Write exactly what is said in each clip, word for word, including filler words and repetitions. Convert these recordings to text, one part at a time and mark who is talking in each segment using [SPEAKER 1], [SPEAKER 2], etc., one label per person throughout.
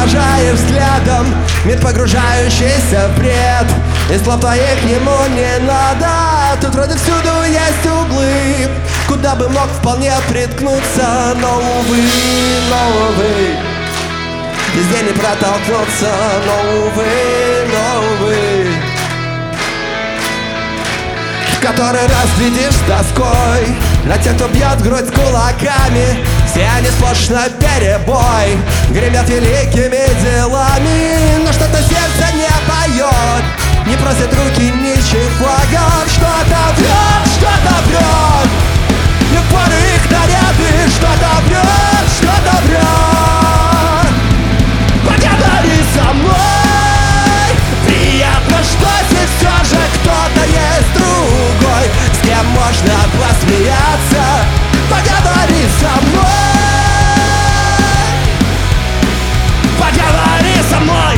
[SPEAKER 1] провожаешь взглядом мир, погружающийся в бред. И слов твоих ему не надо. Тут вроде всюду есть углы, куда бы мог вполне приткнуться. Но увы, но увы, везде не протолкнуться. Но увы, но увы, в который раз видишь с тоской на тех, кто бьет в грудь кулаками. Все они сплошь на перебой, гремят великими делами, но что-то сердце не поет, не просит руки ничьих флагов. Что-то врет, что-то врет, не в поры их наряды. Что-то врет, что-то врет. Поговори со мной. Приятно, что здесь все же кто-то есть другой, с кем можно посмеяться. Поговори со мной. Поговори со мной.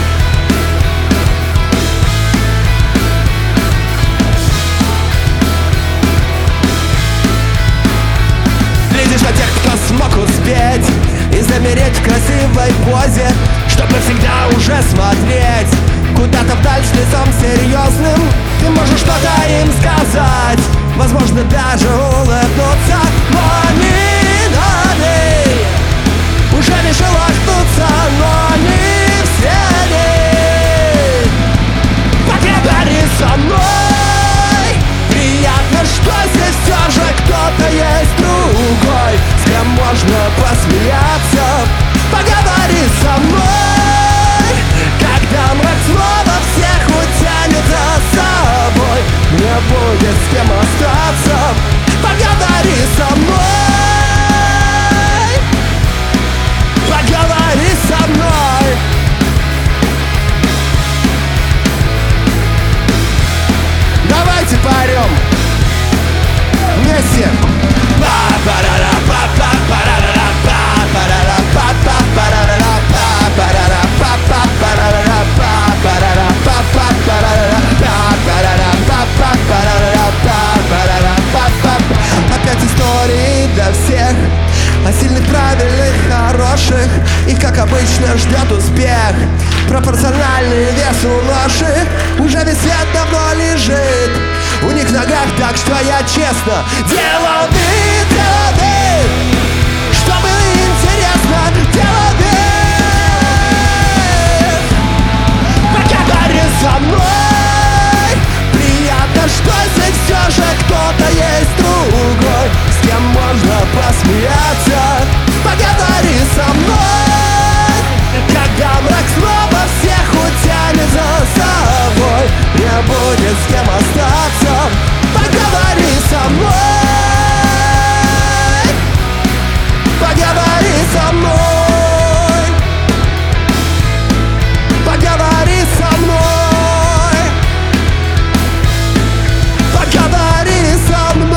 [SPEAKER 1] Глядишь на тех, кто смог успеть и замереть в красивой позе, чтобы всегда уже смотреть куда-то вдаль с лицом серьезным. Ты можешь что-то им сказать, возможно, даже улыбнуться, но они, но они уже не шелохнутся, но они все они. Поговори со мной. Приятно, что здесь все же кто-то есть другой, с кем можно посмеяться. Поговори со мной. Когда мрак снова всех утянет за собой, мне будет с кем остаться. Поговори со мной. Поговори со мной. Давайте поорем вместе. Опять истории для всех о сильных, правильных, хороших. Их, как обычно, ждет успех, пропорциональный весу ноши. Уже весь свет давно лежит у них в ногах, так что я честно делал вид, делал вид, что было интересно, делал вид. Поговори со мной. Приятно, что здесь все же кто-то есть другой, с кем можно посмеяться. Поговори со мной. Когда мрак снова всех утянет за собой, мне будет с кем остаться. Поговори со мной. Поговори со мной. Поговори со мной. Поговори со мной.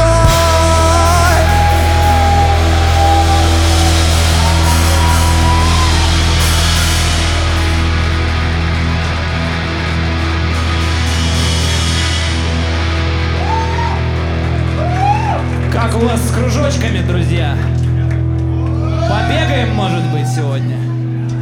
[SPEAKER 2] Как у вас с кружочками, друзья? Побегаем, может быть, сегодня?